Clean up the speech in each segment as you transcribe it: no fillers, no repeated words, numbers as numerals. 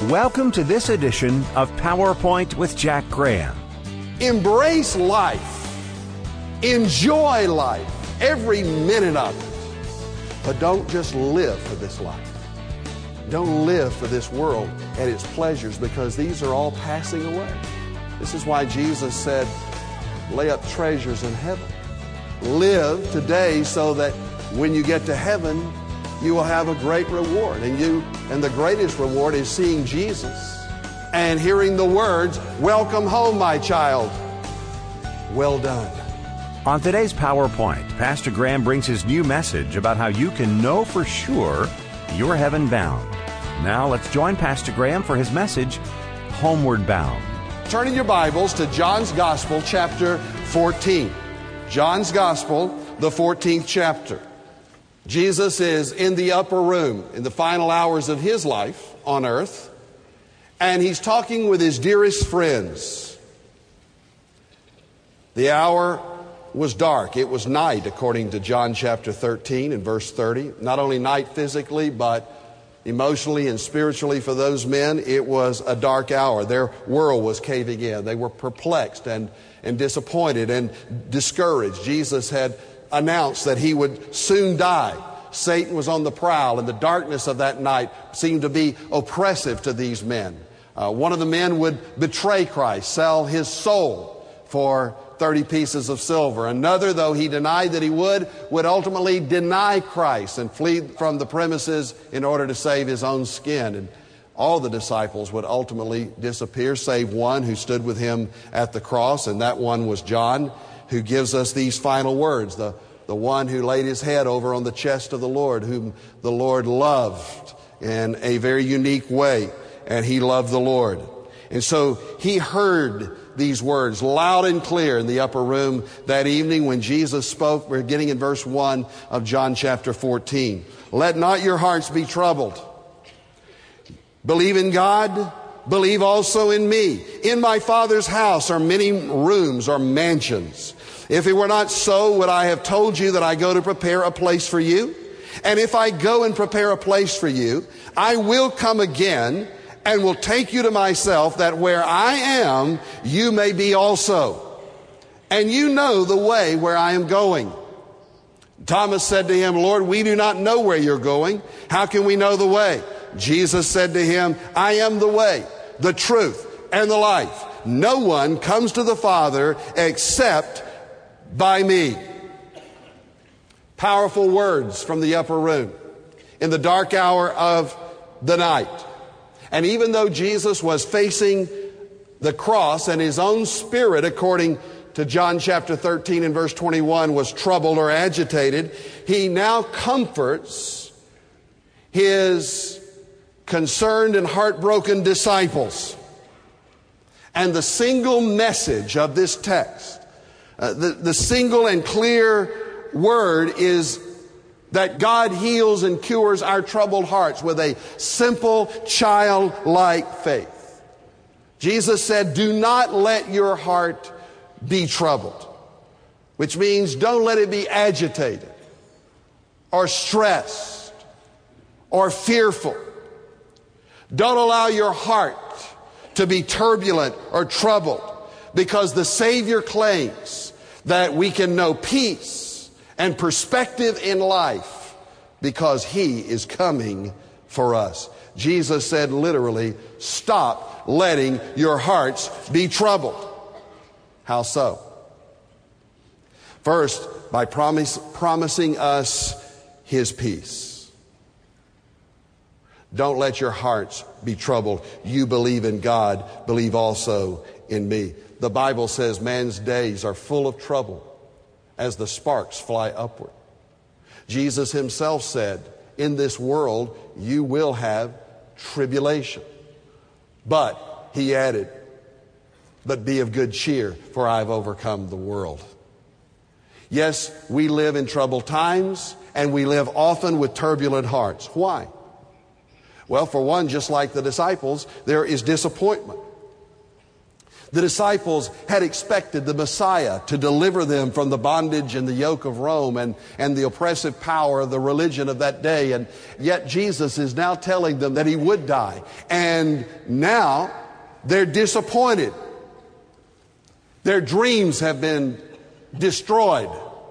Welcome to this edition of PowerPoint with Jack Graham. Embrace life. Enjoy life, every minute of it. But don't just live for this life. Don't live for this world and its pleasures, because these are all passing away. This is why Jesus said, lay up treasures in heaven. Live today so that when you get to heaven, you will have a great reward. And the greatest reward is seeing Jesus and hearing the words, welcome home, my child. Well done. On today's PowerPoint, Pastor Graham brings his new message about how you can know for sure you're heaven bound. Now let's join Pastor Graham for his message, Homeward Bound. Turn in your Bibles to John's Gospel, chapter 14. John's Gospel, the 14th chapter. Jesus is in the upper room in the final hours of his life on earth, and he's talking with his dearest friends. The hour was dark. It was night, according to John chapter 13 and verse 30. Not only night physically, but emotionally and spiritually for those men, it was a dark hour. Their world was caving in. They were perplexed and disappointed and discouraged. Jesus had announced that he would soon die. Satan was on the prowl, and the darkness of that night seemed to be oppressive to these men. One of the men would betray Christ, sell his soul for 30 pieces of silver. Another, though he denied that he would ultimately deny Christ and flee from the premises in order to save his own skin. And all the disciples would ultimately disappear, save one who stood with him at the cross, and that one was John, who gives us these final words, the one who laid his head over on the chest of the Lord, whom the Lord loved in a very unique way, and he loved the Lord. And so he heard these words loud and clear in the upper room that evening when Jesus spoke, beginning in verse 1 of John chapter 14. Let not your hearts be troubled. Believe in God, believe also in me. In my Father's house are many rooms or mansions. If it were not so, would I have told you that I go to prepare a place for you? And if I go and prepare a place for you, I will come again and will take you to myself, that where I am, you may be also. And you know the way where I am going. Thomas said to him, Lord, we do not know where you're going. How can we know the way? Jesus said to him, I am the way, the truth, and the life. No one comes to the Father except by me. Powerful words from the upper room in the dark hour of the night. And even though Jesus was facing the cross and his own spirit, according to John chapter 13 and verse 21, was troubled or agitated, he now comforts his concerned and heartbroken disciples. And the single message of this text, the single and clear word is that God heals and cures our troubled hearts with a simple, childlike faith. Jesus said, do not let your heart be troubled, which means don't let it be agitated or stressed or fearful. Don't allow your heart to be turbulent or troubled, because the Savior claims that we can know peace and perspective in life because he is coming for us. Jesus said literally, stop letting your hearts be troubled. How so? First, by promising us his peace. Don't let your hearts be troubled. You believe in God, believe also in me. The Bible says man's days are full of trouble as the sparks fly upward. Jesus himself said, in this world you will have tribulation. But, he added, but be of good cheer, for I have overcome the world. Yes, we live in troubled times, and we live often with turbulent hearts. Why? Well, for one, just like the disciples, there is disappointment. The disciples had expected the Messiah to deliver them from the bondage and the yoke of Rome and the oppressive power of the religion of that day. And yet Jesus is now telling them that he would die. And now they're disappointed. Their dreams have been destroyed.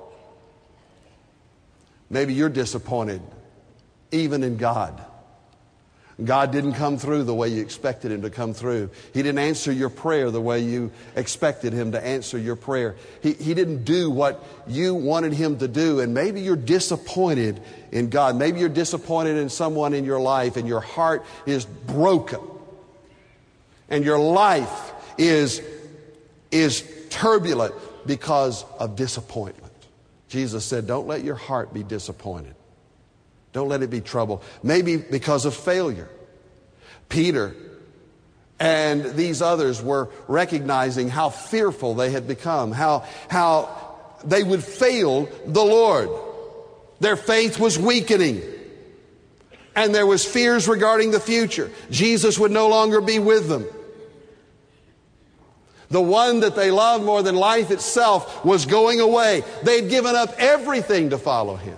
Maybe you're disappointed even in God. God didn't come through the way you expected him to come through. He didn't answer your prayer the way you expected him to answer your prayer. He didn't do what you wanted him to do. And maybe you're disappointed in God. Maybe you're disappointed in someone in your life and your heart is broken. And your life is turbulent because of disappointment. Jesus said, don't let your heart be disappointed. Don't let it be troubled. Maybe because of failure. Peter and these others were recognizing how fearful they had become, how they would fail the Lord. Their faith was weakening. And there was fears regarding the future. Jesus would no longer be with them. The one that they loved more than life itself was going away. They'd given up everything to follow him.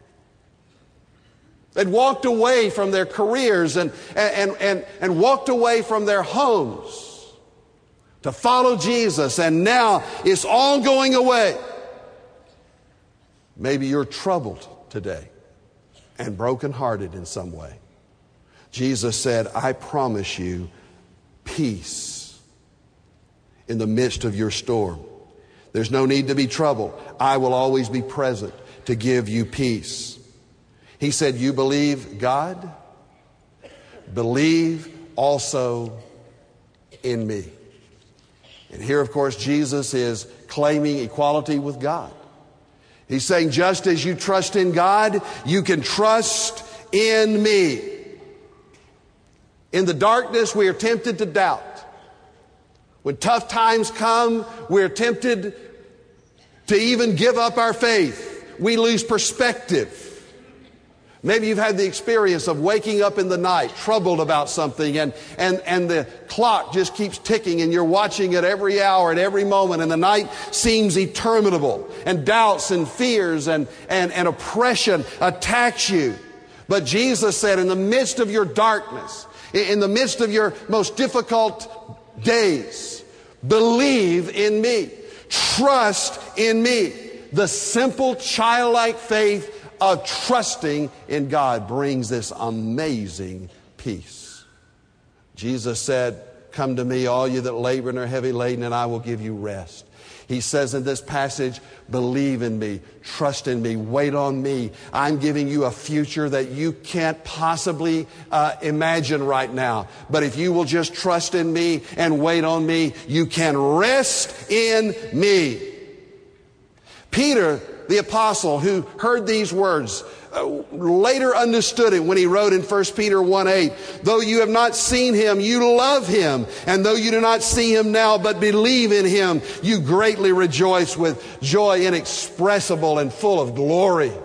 They'd walked away from their careers and walked away from their homes to follow Jesus. And now it's all going away. Maybe you're troubled today and brokenhearted in some way. Jesus said, I promise you peace in the midst of your storm. There's no need to be troubled. I will always be present to give you peace. He said, you believe God? Believe also in me. And here, of course, Jesus is claiming equality with God. He's saying, just as you trust in God, you can trust in me. In the darkness, we are tempted to doubt. When tough times come, we're tempted to even give up our faith. We lose perspective. Maybe you've had the experience of waking up in the night, troubled about something, and the clock just keeps ticking, and you're watching it every hour and every moment, and the night seems interminable, and doubts and fears and oppression attacks you. But Jesus said, in the midst of your darkness, in the midst of your most difficult days, believe in me. Trust in me. The simple childlike faith of trusting in God brings this amazing peace. Jesus said, come to me, all you that labor and are heavy laden, and I will give you rest. He says in this passage, believe in me, trust in me, wait on me. I'm giving you a future that you can't possibly imagine right now. But if you will just trust in me and wait on me, you can rest in me. Peter, the apostle who heard these words, later understood it when he wrote in 1 Peter 1:8, though you have not seen him, you love him. And though you do not see him now, but believe in him, you greatly rejoice with joy inexpressible and full of glory.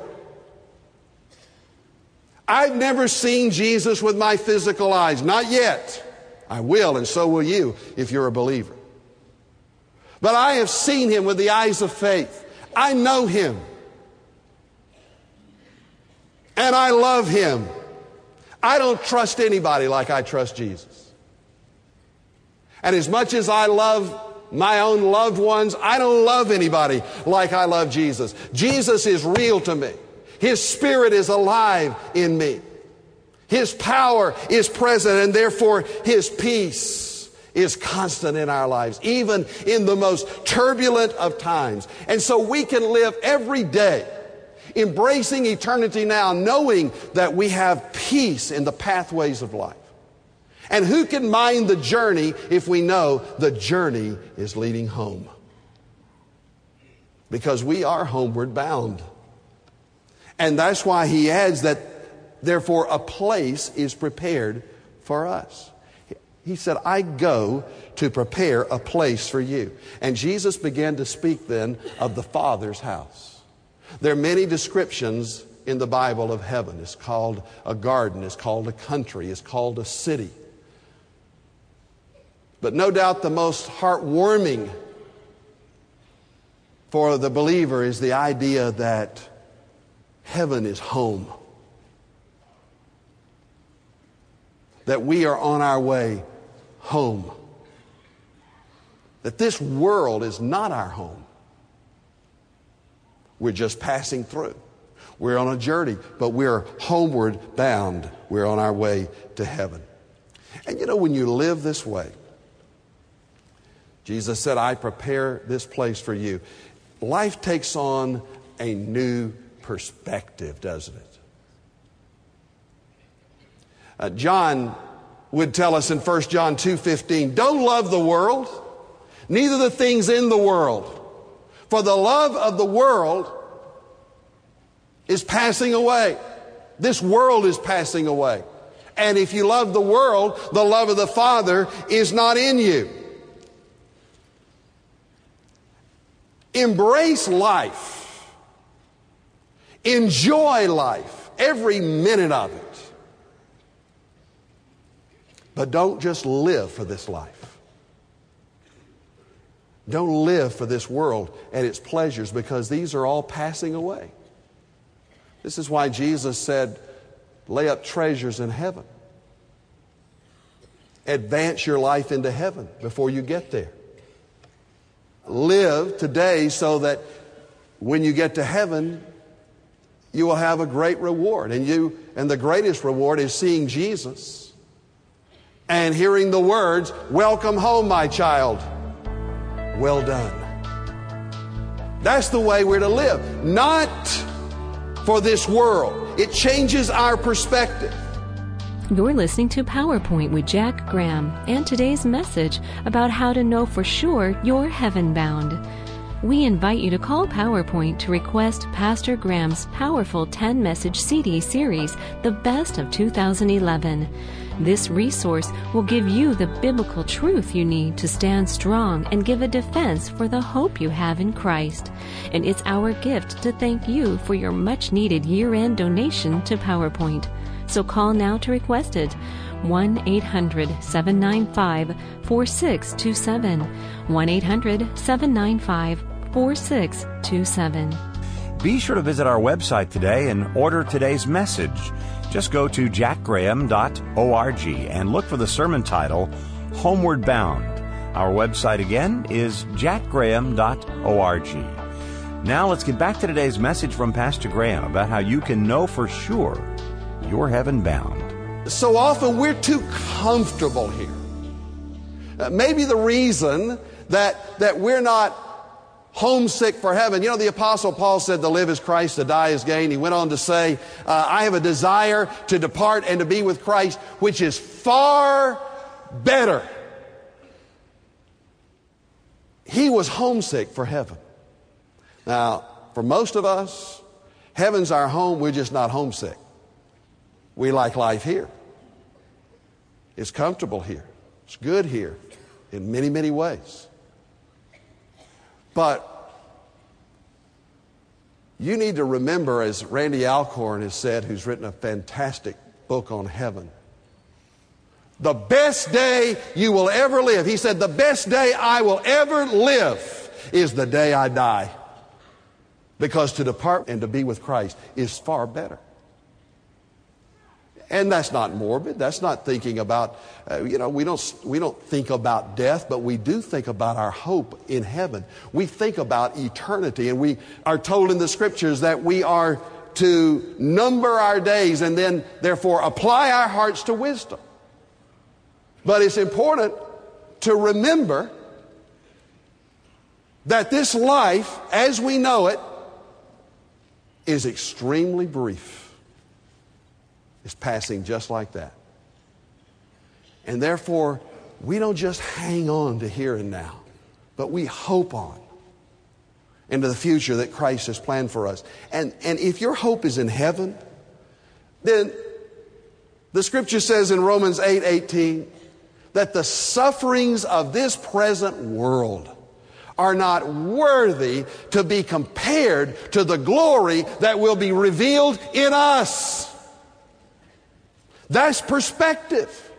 I've never seen Jesus with my physical eyes. Not yet. I will, and so will you if you're a believer. But I have seen him with the eyes of faith. I know him. And I love him. I don't trust anybody like I trust Jesus. And as much as I love my own loved ones, I don't love anybody like I love Jesus. Jesus is real to me. His Spirit is alive in me. His power is present, and therefore His peace is constant in our lives, even in the most turbulent of times. And so we can live every day embracing eternity now, knowing that we have peace in the pathways of life. And who can mind the journey if we know the journey is leading home? Because we are homeward bound. And that's why he adds that, therefore, a place is prepared for us. He said, I go to prepare a place for you. And Jesus began to speak then of the Father's house. There are many descriptions in the Bible of heaven. It's called a garden. It's called a country. It's called a city. But no doubt the most heartwarming for the believer is the idea that heaven is home. That we are on our way home. That this world is not our home. We're just passing through. We're on a journey, but we're homeward bound. We're on our way to heaven. And you know, when you live this way, Jesus said, I prepare this place for you. Life takes on a new perspective, doesn't it? John would tell us in 1 John 2:15, don't love the world, neither the things in the world. For the love of the world is passing away. This world is passing away. And if you love the world, the love of the Father is not in you. Embrace life. Enjoy life, every minute of it. But don't just live for this life. Don't live for this world and its pleasures, because these are all passing away. This is why Jesus said, lay up treasures in heaven. Advance your life into heaven before you get there. Live today so that when you get to heaven, you will have a great reward. And the greatest reward is seeing Jesus and hearing the words, welcome home, my child. Well done. That's the way we're to live. Not for this world. It changes our perspective. You're listening to PowerPoint with Jack Graham and today's message about how to know for sure you're heaven-bound. We invite you to call PowerPoint to request Pastor Graham's powerful 10-message CD series, The Best of 2011. This resource will give you the biblical truth you need to stand strong and give a defense for the hope you have in Christ. And it's our gift to thank you for your much-needed year-end donation to PowerPoint. So call now to request it. 1-800-795-4627. 1-800-795-4627. Be sure to visit our website today and order today's message. Just go to jackgraham.org and look for the sermon title, Homeward Bound. Our website again is jackgraham.org. Now let's get back to today's message from Pastor Graham about how you can know for sure you're heaven bound. So often we're too comfortable here. Maybe the reason that we're not homesick for heaven. You know, the Apostle Paul said to live is Christ, to die is gain. He went on to say, I have a desire to depart and to be with Christ, which is far better. He was homesick for heaven. Now, for most of us, heaven's our home. We're just not homesick. We like life here. It's comfortable here. It's good here in many, many ways. But you need to remember, as Randy Alcorn has said, who's written a fantastic book on heaven, the best day you will ever live, he said, the best day I will ever live is the day I die. Because to depart and to be with Christ is far better. And that's not morbid. That's not thinking about, we don't think about death, but we do think about our hope in heaven. We think about eternity, and we are told in the Scriptures that we are to number our days and then, therefore, apply our hearts to wisdom. But it's important to remember that this life, as we know it, is extremely brief. It's passing just like that. And therefore, we don't just hang on to here and now, but we hope on into the future that Christ has planned for us. And if your hope is in heaven, then the Scripture says in Romans 8:18 that the sufferings of this present world are not worthy to be compared to the glory that will be revealed in us. That's perspective.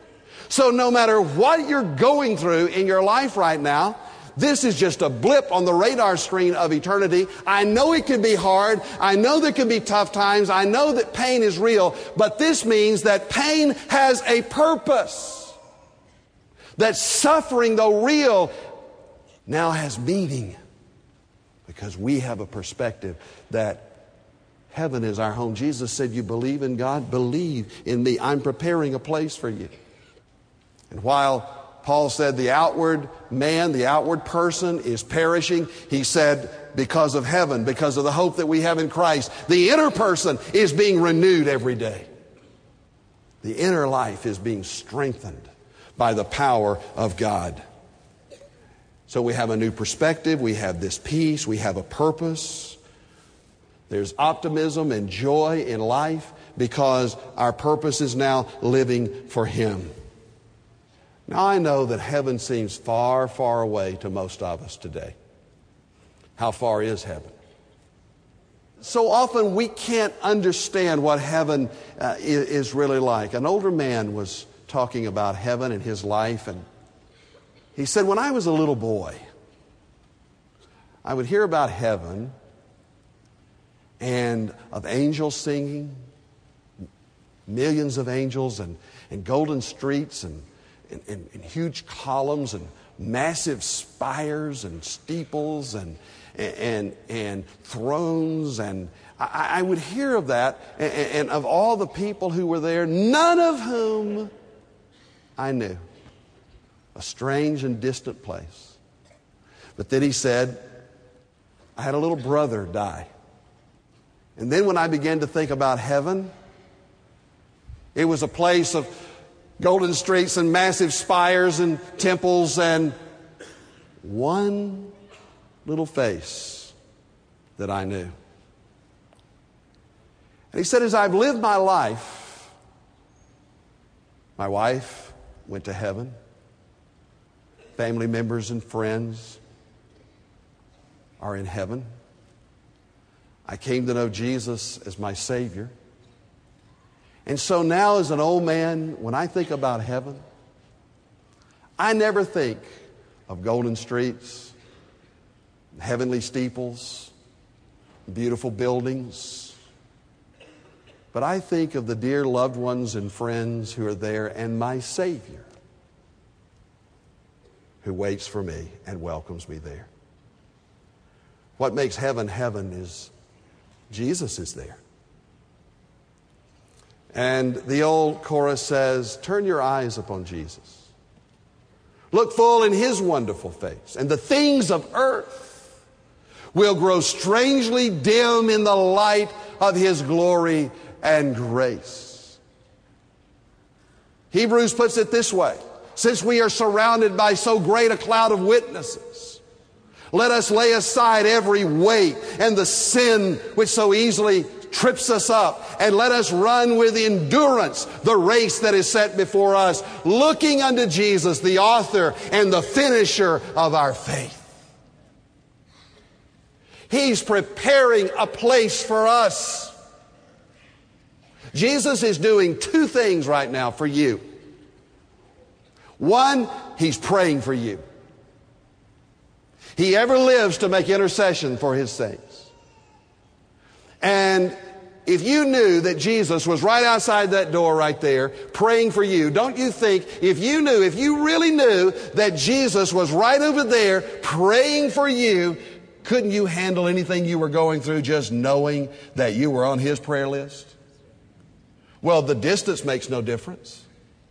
So no matter what you're going through in your life right now, this is just a blip on the radar screen of eternity. I know it can be hard. I know there can be tough times. I know that pain is real. But this means that pain has a purpose. That suffering, though real, now has meaning. Because we have a perspective that heaven is our home. Jesus said, you believe in God? Believe in me. I'm preparing a place for you. And while Paul said the outward man, the outward person is perishing, he said because of heaven, because of the hope that we have in Christ, the inner person is being renewed every day. The inner life is being strengthened by the power of God. So we have a new perspective, we have this peace, we have a purpose. There's optimism and joy in life because our purpose is now living for Him. Now I know that heaven seems far, far away to most of us today. How far is heaven? So often we can't understand what heaven is really like. An older man was talking about heaven and his life, and he said, when I was a little boy, I would hear about heaven and of angels singing, millions of angels and golden streets and huge columns and massive spires and steeples and thrones. And I would hear of that, and of all the people who were there, none of whom I knew. A strange and distant place. But then he said, I had a little brother die. And then when I began to think about heaven, it was a place of golden streets and massive spires and temples and one little face that I knew. And he said, as I've lived my life, my wife went to heaven. Family members and friends are in heaven. I came to know Jesus as my Savior. And so now as an old man, when I think about heaven, I never think of golden streets, heavenly steeples, beautiful buildings. But I think of the dear loved ones and friends who are there and my Savior who waits for me and welcomes me there. What makes heaven heaven is Jesus is there. And the old chorus says, turn your eyes upon Jesus. Look full in His wonderful face, and the things of earth will grow strangely dim in the light of His glory and grace. Hebrews puts it this way, since we are surrounded by so great a cloud of witnesses, let us lay aside every weight and the sin which so easily trips us up, and let us run with endurance the race that is set before us, looking unto Jesus, the author and the finisher of our faith. He's preparing a place for us. Jesus is doing two things right now for you. One, He's praying for you. He ever lives to make intercession for His saints. And if you knew that Jesus was right outside that door right there praying for you, don't you think if you really knew that Jesus was right over there praying for you, couldn't you handle anything you were going through just knowing that you were on His prayer list? Well, the distance makes no difference.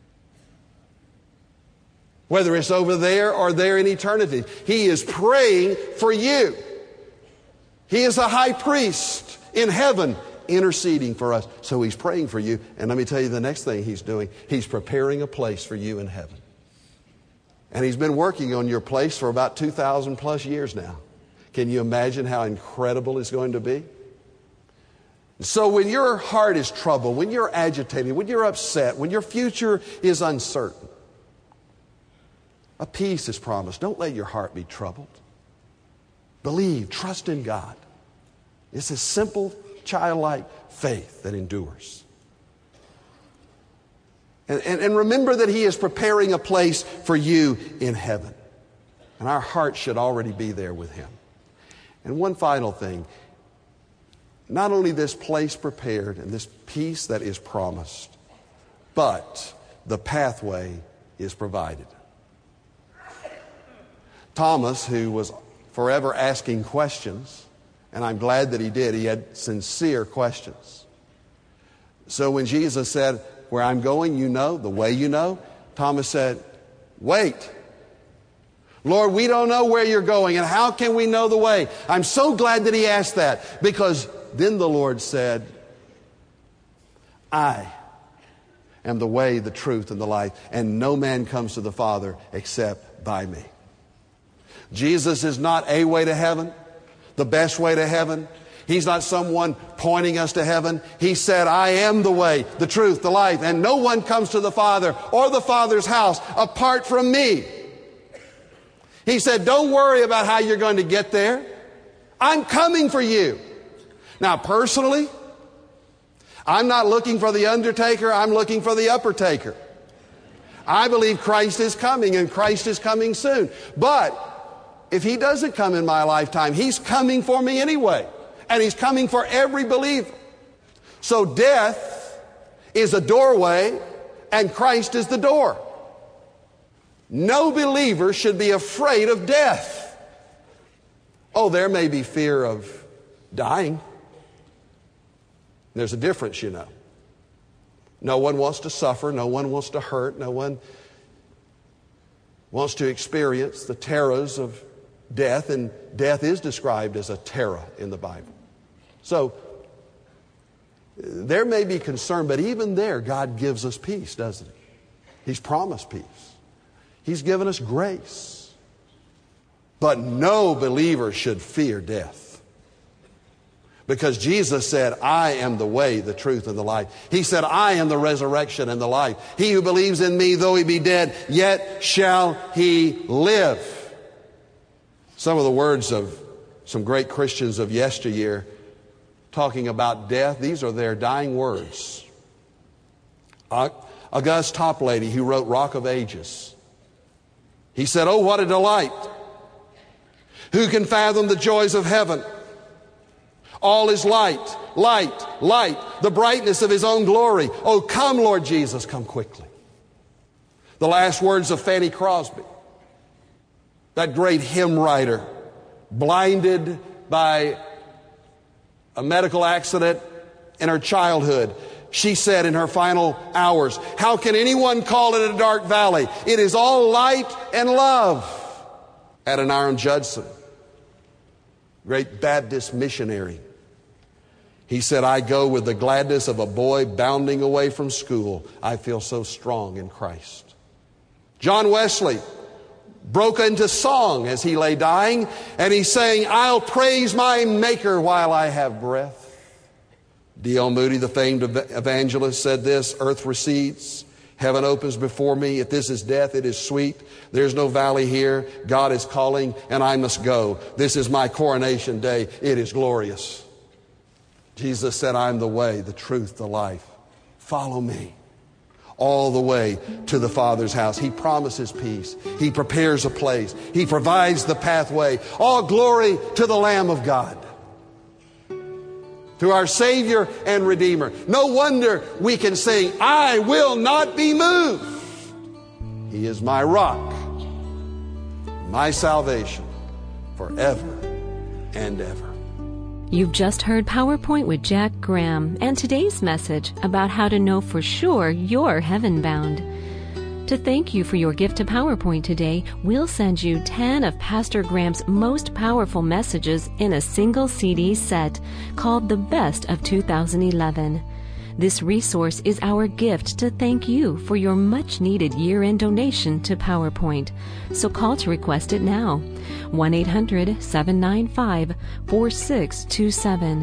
Whether it's over there or there in eternity, He is praying for you. He is a high priest in heaven interceding for us. So He's praying for you. And let me tell you the next thing He's doing. He's preparing a place for you in heaven. And He's been working on your place for about 2,000 plus years now. Can you imagine how incredible it's going to be? So when your heart is troubled, when you're agitated, when you're upset, when your future is uncertain, a peace is promised. Don't let your heart be troubled. Believe, trust in God. It's a simple, childlike faith that endures. And remember that He is preparing a place for you in heaven. And our hearts should already be there with Him. And one final thing. Not only this place prepared and this peace that is promised, but the pathway is provided. Thomas, who was forever asking questions, and I'm glad that he did. He had sincere questions. So when Jesus said, "Where I'm going, you know, the way you know," Thomas said, "Wait. Lord, we don't know where you're going, and how can we know the way?" I'm so glad that he asked that, because then the Lord said, "I am the way, the truth, and the life, and no man comes to the Father except by me." Jesus is not a way to heaven, the best way to heaven. He's not someone pointing us to heaven. He said, "I am the way, the truth, the life, and no one comes to the Father or the Father's house apart from me." He said, "Don't worry about how you're going to get there. I'm coming for you." Now, personally, I'm not looking for the undertaker. I'm looking for the uppertaker. I believe Christ is coming, and Christ is coming soon. But if He doesn't come in my lifetime, He's coming for me anyway. And He's coming for every believer. So death is a doorway, and Christ is the door. No believer should be afraid of death. Oh, there may be fear of dying. There's a difference, you know. No one wants to suffer. No one wants to hurt. No one wants to experience the terrors of death. And death is described as a terror in the Bible. So there may be concern, but even there, God gives us peace, doesn't He? He's promised peace. He's given us grace. But no believer should fear death. Because Jesus said, "I am the way, the truth, and the life." He said, "I am the resurrection and the life. He who believes in me, though he be dead, yet shall he live." Some of the words of some great Christians of yesteryear talking about death, these are their dying words. August Toplady, who wrote Rock of Ages, he said, "Oh, what a delight! Who can fathom the joys of heaven? All is light, light, light, the brightness of His own glory. Oh, come, Lord Jesus, come quickly." The last words of Fanny Crosby, that great hymn writer, blinded by a medical accident in her childhood. She said in her final hours, "How can anyone call it a dark valley? It is all light and love." Adoniram Judson, great Baptist missionary, he said, "I go with the gladness of a boy bounding away from school. I feel so strong in Christ." John Wesley broke into song as he lay dying, and he sang, "I'll praise my Maker while I have breath." D.L. Moody, the famed evangelist, said this, "Earth recedes, heaven opens before me. If this is death, it is sweet. There's no valley here. God is calling, and I must go. This is my coronation day. It is glorious." Jesus said, "I'm the way, the truth, the life. Follow me all the way to the Father's house." He promises peace. He prepares a place. He provides the pathway. All glory to the Lamb of God, to our Savior and Redeemer. No wonder we can sing, "I will not be moved. He is my rock, my salvation forever and ever." You've just heard PowerPoint with Jack Graham and today's message about how to know for sure you're heaven-bound. To thank you for your gift to PowerPoint today, we'll send you 10 of Pastor Graham's most powerful messages in a single CD set called The Best of 2011. This resource is our gift to thank you for your much-needed year-end donation to PowerPoint. So call to request it now. 1-800-795-4627.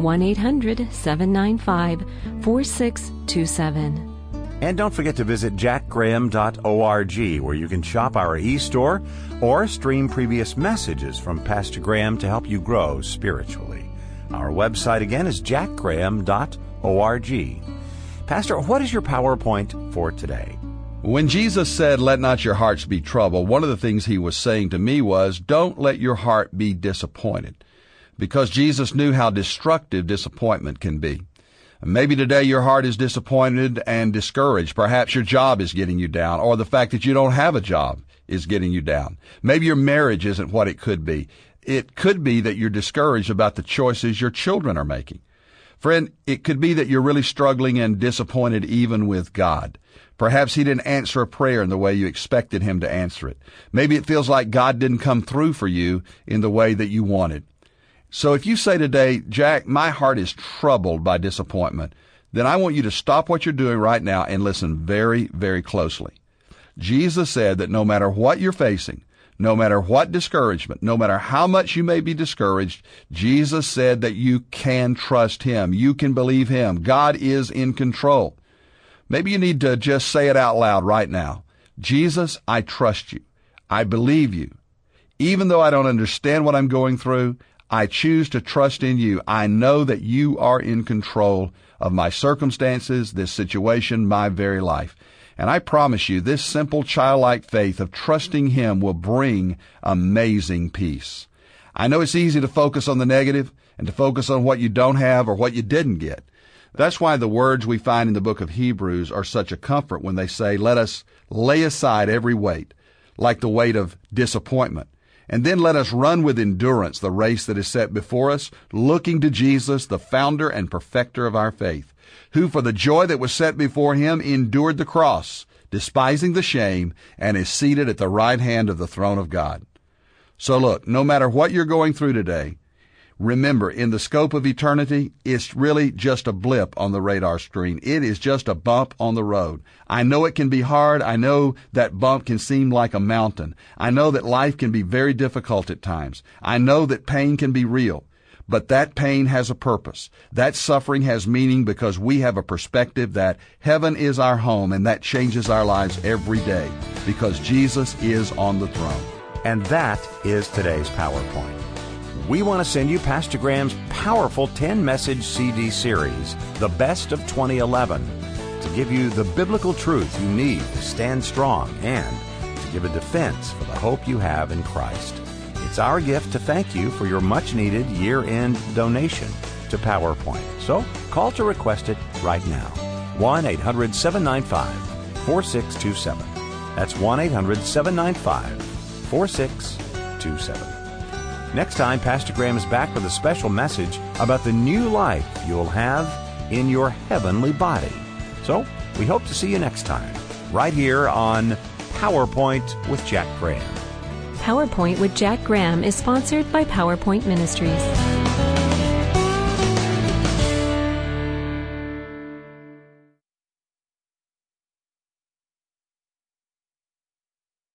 1-800-795-4627. And don't forget to visit jackgraham.org, where you can shop our e-store or stream previous messages from Pastor Graham to help you grow spiritually. Our website again is jackgraham.org. Pastor, what is your PowerPoint for today? When Jesus said, "Let not your hearts be troubled," one of the things he was saying to me was, don't let your heart be disappointed, because Jesus knew how destructive disappointment can be. Maybe today your heart is disappointed and discouraged. Perhaps your job is getting you down, or the fact that you don't have a job is getting you down. Maybe your marriage isn't what it could be. It could be that you're discouraged about the choices your children are making. Friend, it could be that you're really struggling and disappointed even with God. Perhaps he didn't answer a prayer in the way you expected him to answer it. Maybe it feels like God didn't come through for you in the way that you wanted. So if you say today, "Jack, my heart is troubled by disappointment," then I want you to stop what you're doing right now and listen very, very closely. Jesus said that no matter what you're facing, no matter what discouragement, no matter how much you may be discouraged, Jesus said that you can trust him. You can believe him. God is in control. Maybe you need to just say it out loud right now. Jesus, I trust you. I believe you. Even though I don't understand what I'm going through, I choose to trust in you. I know that you are in control of my circumstances, this situation, my very life. And I promise you, this simple childlike faith of trusting him will bring amazing peace. I know it's easy to focus on the negative and to focus on what you don't have or what you didn't get. That's why the words we find in the book of Hebrews are such a comfort when they say, let us lay aside every weight, like the weight of disappointment. And then let us run with endurance the race that is set before us, looking to Jesus, the founder and perfecter of our faith, who for the joy that was set before him endured the cross, despising the shame, and is seated at the right hand of the throne of God. So look, no matter what you're going through today, remember, in the scope of eternity, it's really just a blip on the radar screen. It is just a bump on the road. I know it can be hard. I know that bump can seem like a mountain. I know that life can be very difficult at times. I know that pain can be real. But that pain has a purpose. That suffering has meaning because we have a perspective that heaven is our home, and that changes our lives every day because Jesus is on the throne. And that is today's PowerPoint. We want to send you Pastor Graham's powerful 10-message CD series, The Best of 2011, to give you the biblical truth you need to stand strong and to give a defense for the hope you have in Christ. It's our gift to thank you for your much-needed year-end donation to PowerPoint. So call to request it right now. 1-800-795-4627. That's 1-800-795-4627. Next time, Pastor Graham is back with a special message about the new life you'll have in your heavenly body. So, we hope to see you next time, right here on PowerPoint with Jack Graham. PowerPoint with Jack Graham is sponsored by PowerPoint Ministries.